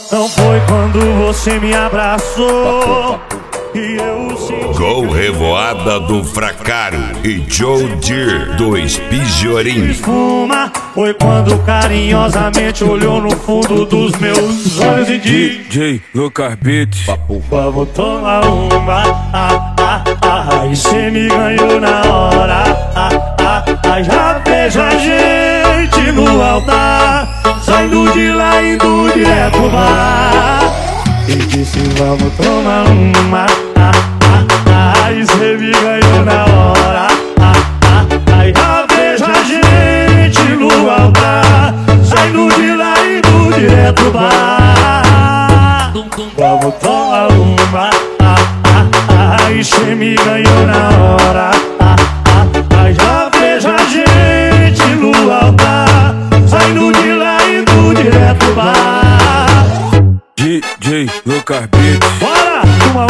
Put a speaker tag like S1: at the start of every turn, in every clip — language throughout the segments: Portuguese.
S1: não foi quando você me abraçou e eu senti.
S2: Gol Revoada do Fracaro e Joe Deere do Espigiorim.
S1: Espuma, foi quando carinhosamente olhou no fundo dos meus olhos e disse:
S3: DJ Lucas Beats,
S1: vamos tomar uma, e cê me ganhou na hora, já vejo a gente no altar, saindo de lá indo direto pro bar. E disse vamos tomar uma, e cê me ganhou na hora, já vejo a gente no altar, saindo de lá indo direto pro bar. Vamos tomar uma, e cê me ganhou na hora, já vejo a gente no altar, saindo de lá indo direto pro bar.
S3: DJ Lucas Beats.
S1: Bora, uma.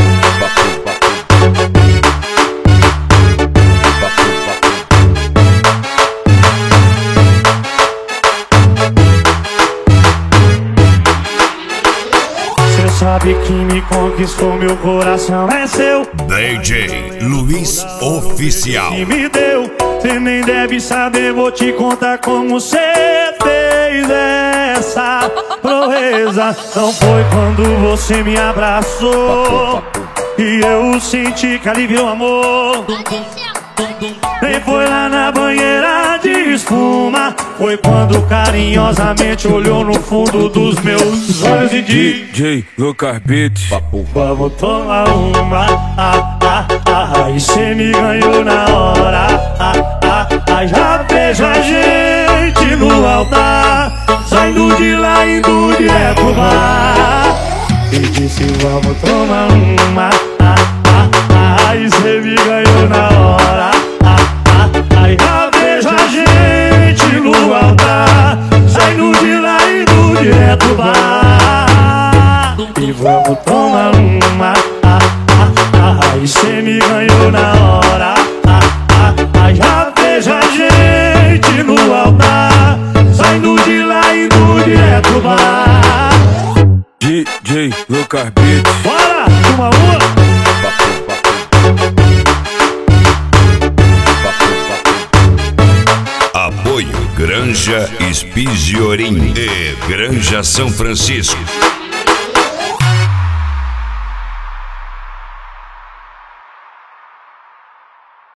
S1: Cê sabe que me conquistou, meu coração é seu.
S2: DJ Luiz Oficial.
S1: E me deu, cê nem deve saber, vou te contar como cê fez essa proeza. Não foi quando você me abraçou e eu senti que aliviou o amor. Nem foi lá na banheira de espuma, foi quando carinhosamente olhou no fundo dos meus olhos e disse:
S3: DJ Lucas Beats,
S1: vamos tomar uma, e cê me ganhou na hora, já vejo a gente no altar, saindo de lá indo direto pro bar. E disse vamos tomar uma, e cê me ganhou na hora, já vejo a gente no altar, saindo de lá indo direto pro bar. E vamos tomar uma, e cê me ganhou na hora, já vejo a gente no altar, saindo de lá indo direto pro bar.
S3: DJ Lucas Beats.
S1: Bora, uma.
S2: Apoio Granja Espigiorim e Granja São Francisco.